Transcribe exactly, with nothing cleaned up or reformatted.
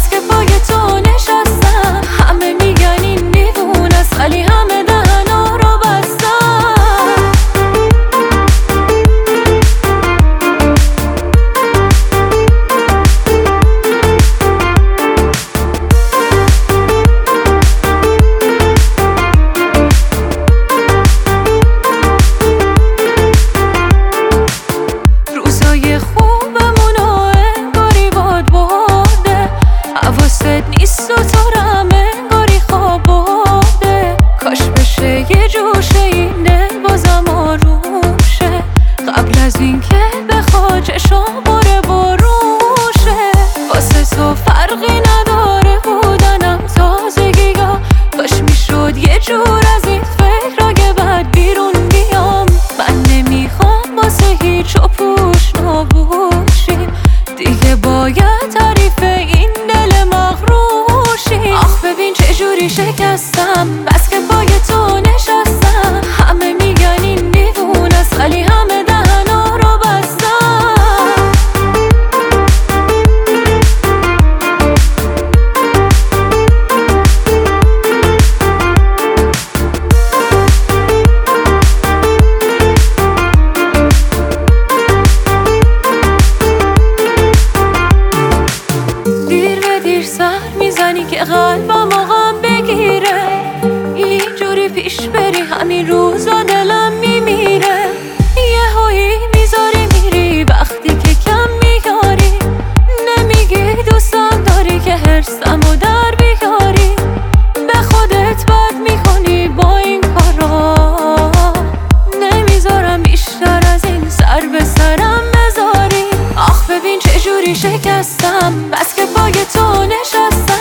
بس که پای تو نشستم. همه میگن این دیوونه است ولی همه دهنا رو بستم. روزای خوبمونو انگاری باد برده، حواست نیست و تو رو هم انگاری خواب برده. کاش بشه یه جوشه این دل بازم آروشه، قبل از این که بخواد چشام باره بروشه. واسه تو فرقی نداره بودنم تازگی ها، کاش میشد یه جور از این فکر که بعد بیرون بیام. من نمیخوام واسه هیچ و پوش نباشیم، دیگه باید تعریف این دل مغروشیم. آخ ببین چجوری شکستم، بس که پای تو نشستم. همه میگن این دیوونه است ولی همه دهنا رو بستم. دیر به دیر سر میزنی که قلبم غم بگیره، اینجوری پیش بری همین روزا دلم میمیره. یه هایی میذاری میری وقتی که کم میاری، نمیگی دوستم داری که حرصم و در بیاری. به خودت بد میکنی با این کارا، نمیذارم بیشتر از این سر به سرم بذاری. آخ ببین چجوری شکستم، بس که پای تو نشستم.